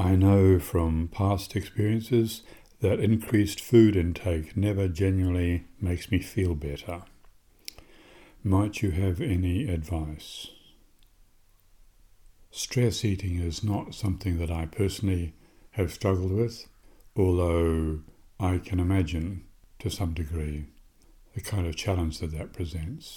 I know from past experiences that increased food intake never genuinely makes me feel better. Might you have any advice? Stress eating is not something that I personally have struggled with, although I can imagine to some degree the kind of challenge that presents.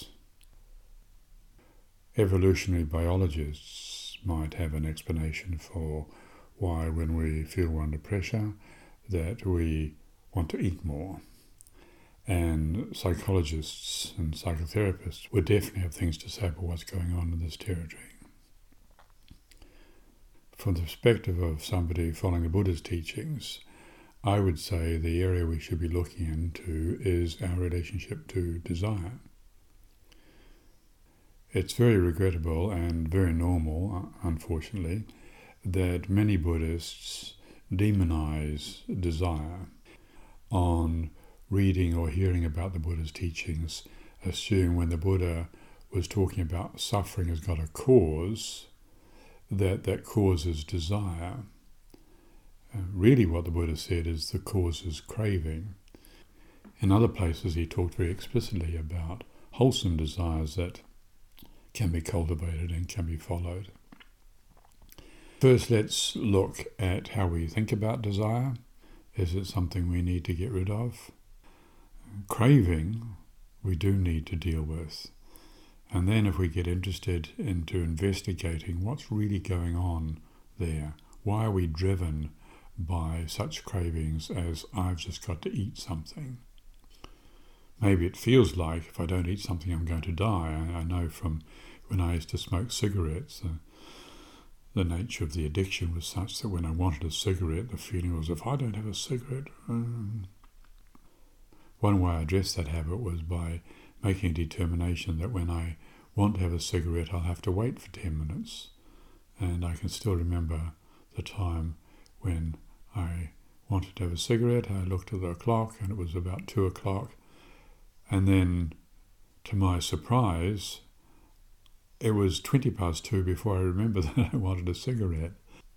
Evolutionary biologists might have an explanation for why when we feel we're under pressure that we want to eat more. And psychologists and psychotherapists would definitely have things to say about what's going on in this territory. From the perspective of somebody following the Buddha's teachings, I would say the area we should be looking into is our relationship to desire. It's very regrettable and very normal, unfortunately, that many Buddhists demonize desire on reading or hearing about the Buddha's teachings, assume when the Buddha was talking about suffering has got a cause, that cause is desire. Really what the Buddha said is the cause is craving. In other places he talked very explicitly about wholesome desires that can be cultivated and can be followed. First, let's look at how we think about desire. Is it something we need to get rid of? Craving, we do need to deal with. And then if we get interested into investigating what's really going on there, why are we driven by such cravings as I've just got to eat something? Maybe it feels like if I don't eat something I'm going to die. I know from when I used to smoke cigarettes, the nature of the addiction was such that when I wanted a cigarette, the feeling was, if I don't have a cigarette... One way I addressed that habit was by making a determination that when I want to have a cigarette, I'll have to wait for 10 minutes. And I can still remember the time when I wanted to have a cigarette. I looked at the clock and it was about 2 o'clock. And then, to my surprise, it was 20 past 2 before I remembered that I wanted a cigarette.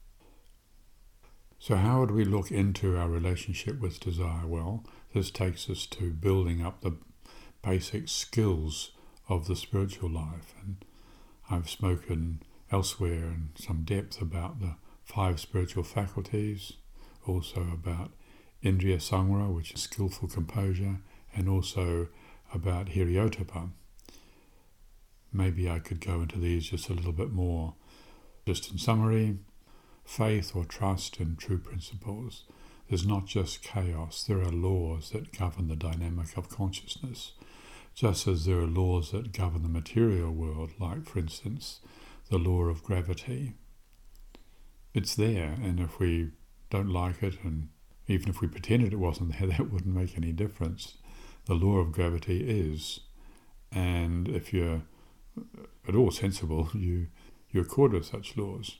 So how would we look into our relationship with desire? Well, this takes us to building up the basic skills of the spiritual life. And I've spoken elsewhere in some depth about the 5 spiritual faculties, also about Indriya Samvara, which is skillful composure, and also about Hiriotapa. Maybe I could go into these just a little bit more. Just in summary, faith or trust in true principles. There's not just chaos, there are laws that govern the dynamic of consciousness, just as there are laws that govern the material world, like, for instance, the law of gravity. It's there, and if we don't like it, and even if we pretended it wasn't there, that wouldn't make any difference. The law of gravity is, and if you're at all sensible, you accord with such laws.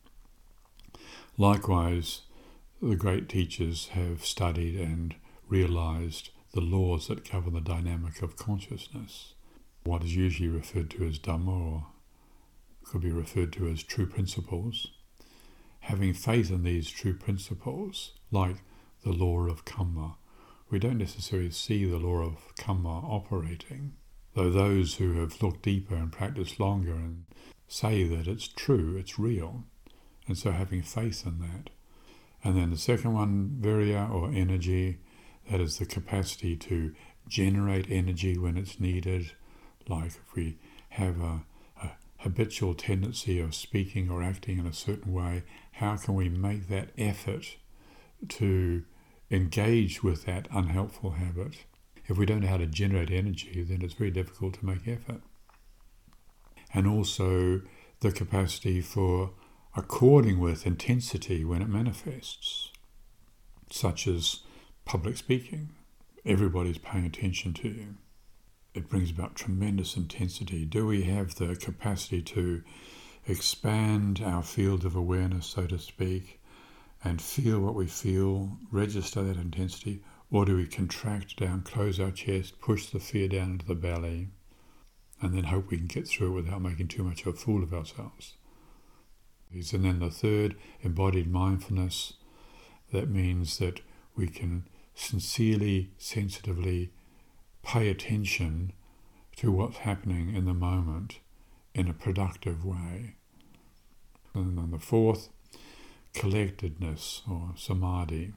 Likewise, the great teachers have studied and realized the laws that govern the dynamic of consciousness. What is usually referred to as Dhamma, or could be referred to as true principles. Having faith in these true principles, like the law of karma, we don't necessarily see the law of karma operating, though those who have looked deeper and practiced longer and say that it's true, it's real, and so having faith in that. And then the second one, virya or energy, that is the capacity to generate energy when it's needed. Like if we have a habitual tendency of speaking or acting in a certain way, how can we make that effort to engage with that unhelpful habit? If we don't know how to generate energy, then it's very difficult to make effort. And also the capacity for according with intensity when it manifests, such as public speaking. Everybody's paying attention to you. It brings about tremendous intensity. Do we have the capacity to expand our field of awareness, so to speak, and feel what we feel, register that intensity, or do we contract down, close our chest, push the fear down into the belly, and then hope we can get through it without making too much of a fool of ourselves? And then the third, embodied mindfulness. That means that we can sincerely, sensitively pay attention to what's happening in the moment in a productive way. And then the fourth, collectedness or samadhi.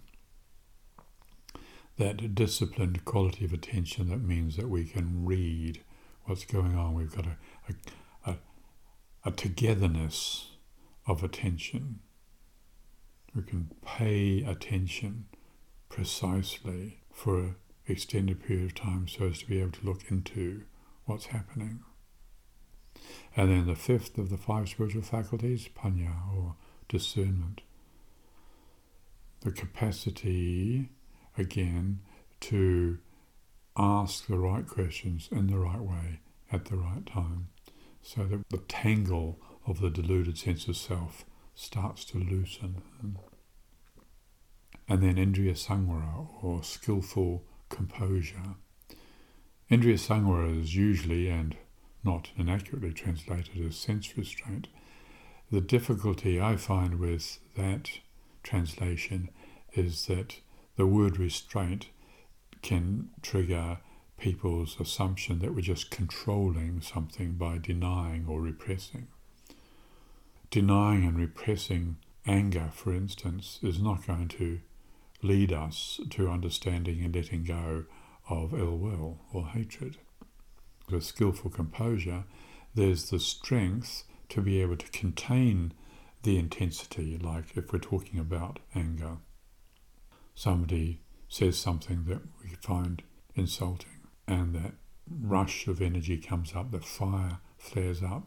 That disciplined quality of attention that means that we can read what's going on. We've got a togetherness of attention. We can pay attention precisely for an extended period of time so as to be able to look into what's happening. And then the fifth of the five spiritual faculties, panya or discernment. The capacity, again, to ask the right questions in the right way at the right time, so that the tangle of the deluded sense of self starts to loosen. And then Indriya Samvara, or skillful composure. Indriya Samvara is usually, and not inaccurately translated as sense restraint. The difficulty I find with that translation is that the word restraint can trigger people's assumption that we're just controlling something by denying or repressing. Denying and repressing anger, for instance, is not going to lead us to understanding and letting go of ill will or hatred. With skillful composure, there's the strength to be able to contain the intensity, like if we're talking about anger. Somebody says something that we find insulting, and that rush of energy comes up, the fire flares up.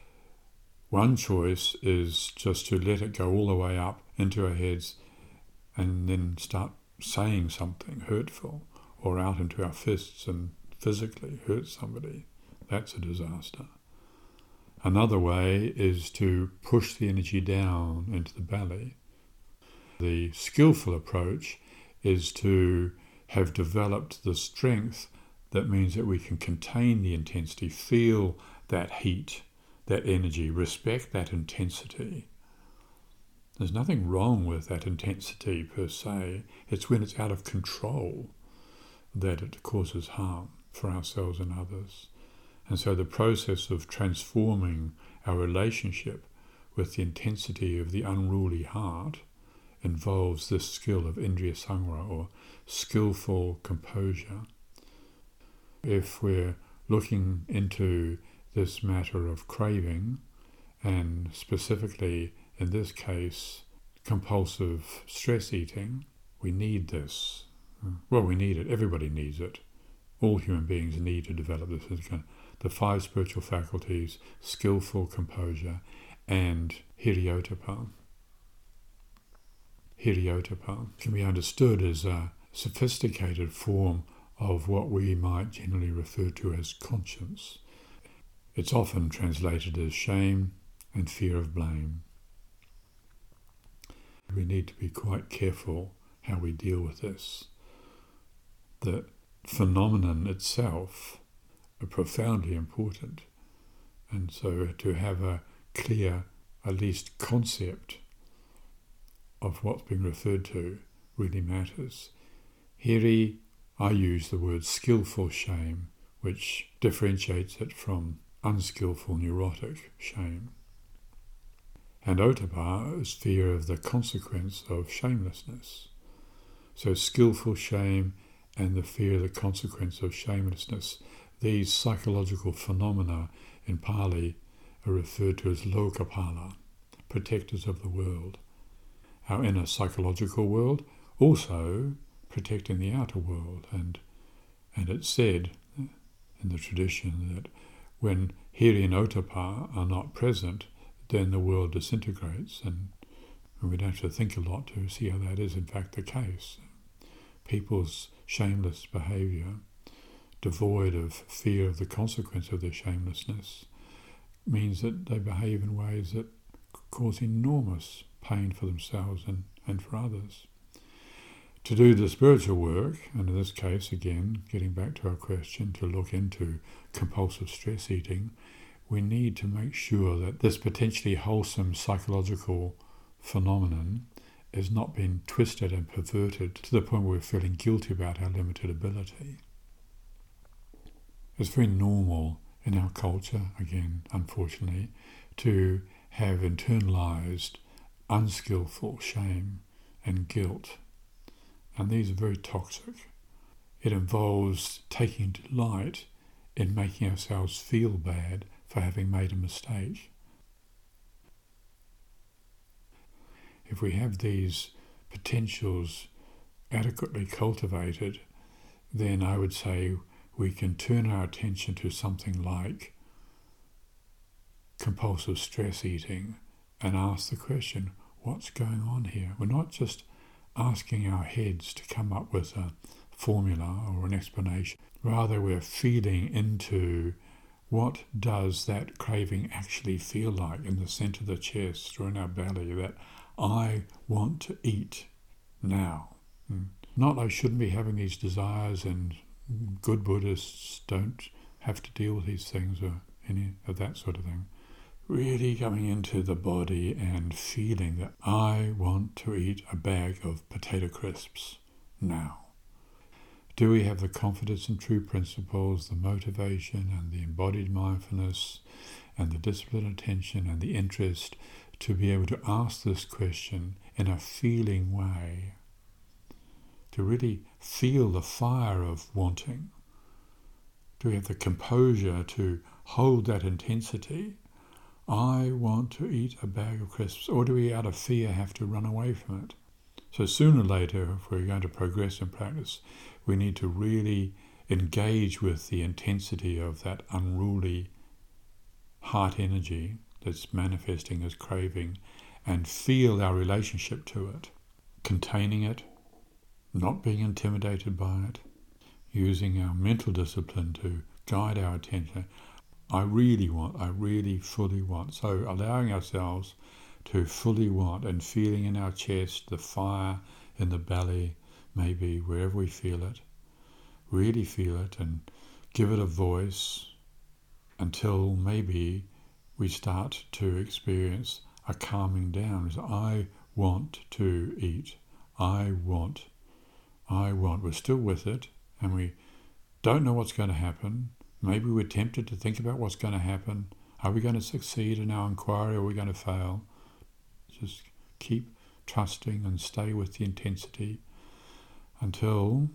One choice is just to let it go all the way up into our heads and then start saying something hurtful, or out into our fists and physically hurt somebody. That's a disaster. Another way is to push the energy down into the belly. The skillful approach is to have developed the strength that means that we can contain the intensity, feel that heat, that energy, respect that intensity. There's nothing wrong with that intensity per se. It's when it's out of control that it causes harm for ourselves and others. And so the process of transforming our relationship with the intensity of the unruly heart involves this skill of Indriya Samvara, or skillful composure. If we're looking into this matter of craving, and specifically in this case compulsive stress eating, we need this. Well, we need it. Everybody needs it. All human beings need to develop this. The five spiritual faculties, skillful composure, and hiriyottappa. Hiriyottappa can be understood as a sophisticated form of what we might generally refer to as conscience. It's often translated as shame and fear of blame. We need to be quite careful how we deal with this. The phenomenon itself are profoundly important, and so to have a clear, at least concept of what's being referred to really matters. Here I use the word skillful shame, which differentiates it from unskillful neurotic shame. And ottappa is fear of the consequence of shamelessness. So skillful shame and the fear of the consequence of shamelessness, these psychological phenomena in Pali are referred to as lokapala, protectors of the world. Our inner psychological world, also protecting the outer world. And it's said in the tradition that when hiri and ottappa are not present, then the world disintegrates, and we don't have to think a lot to see how that is in fact the case. People's shameless behaviour, devoid of fear of the consequence of their shamelessness, means that they behave in ways that cause enormous pain for themselves and for others. To do the spiritual work, and in this case, again, getting back to our question, to look into compulsive stress eating, we need to make sure that this potentially wholesome psychological phenomenon is not being twisted and perverted to the point where we're feeling guilty about our limited ability. It's very normal in our culture, again, unfortunately, to have internalized unskillful shame and guilt. And these are very toxic. It involves taking delight in making ourselves feel bad for having made a mistake. If we have these potentials adequately cultivated, then I would say we can turn our attention to something like compulsive stress eating and ask the question, what's going on here? We're not just asking our heads to come up with a formula or an explanation. Rather, we're feeding into what does that craving actually feel like in the centre of the chest or in our belly, that I want to eat now. Not I shouldn't be having these desires, and good Buddhists don't have to deal with these things or any of that sort of thing. Really coming into the body and feeling that I want to eat a bag of potato crisps now. Do we have the confidence in true principles, the motivation and the embodied mindfulness and the disciplined attention and the interest to be able to ask this question in a feeling way, to really feel the fire of wanting? Do we have the composure to hold that intensity? I want to eat a bag of crisps. Or do we, out of fear, have to run away from it? So sooner or later, if we're going to progress in practice, we need to really engage with the intensity of that unruly heart energy that's manifesting as craving and feel our relationship to it, containing it, not being intimidated by it, using our mental discipline to guide our attention. I really fully want. So allowing ourselves to fully want and feeling in our chest the fire in the belly, maybe wherever we feel it, really feel it and give it a voice until maybe we start to experience a calming down. I want to eat. I want. We're still with it and we don't know what's going to happen. Maybe we're tempted to think about what's going to happen. Are we going to succeed in our inquiry or are we going to fail? Just keep trusting and stay with the intensity until,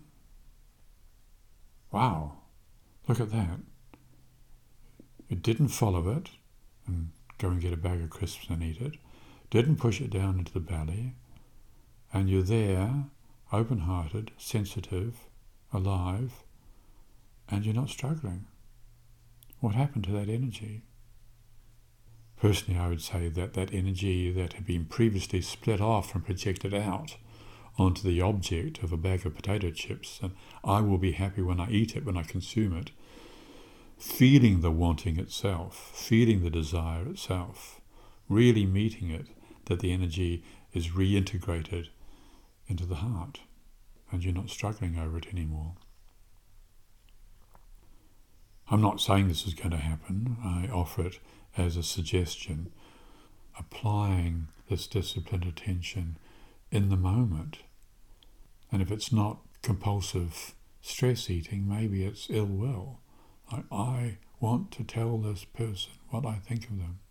wow, look at that. It didn't follow it and go and get a bag of crisps and eat it. Didn't push it down into the belly. And you're there, open-hearted, sensitive, alive, and you're not struggling. What happened to that energy? Personally, I would say that that energy that had been previously split off and projected out onto the object of a bag of potato chips, and I will be happy when I eat it, when I consume it, feeling the wanting itself, feeling the desire itself, really meeting it, that the energy is reintegrated into the heart, and you're not struggling over it anymore. I'm not saying this is going to happen. I offer it as a suggestion, applying this disciplined attention in the moment. And if it's not compulsive stress eating, maybe it's ill will. I want to tell this person what I think of them.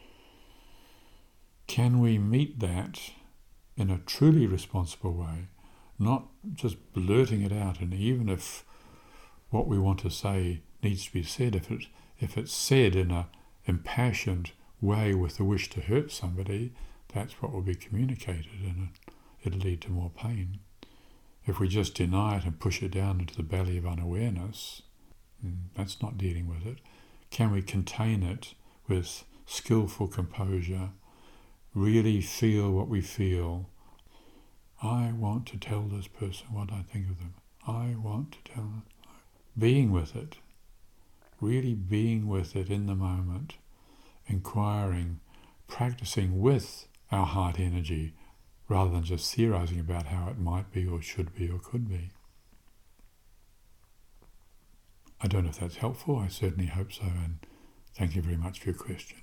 Can we meet that in a truly responsible way, not just blurting it out, and even if what we want to say needs to be said, if it's said in an impassioned way with the wish to hurt somebody, that's what will be communicated, and it'll lead to more pain. If we just deny it and push it down into the belly of unawareness, that's not dealing with it. Can we contain it with skillful composure, really feel what we feel? I want to tell this person what I think of them. I want to tell them. Being with it, really being with it in the moment, inquiring, practicing with our heart energy, rather than just theorizing about how it might be or should be or could be. I don't know if that's helpful. I certainly hope so, and Thank you very much for your question.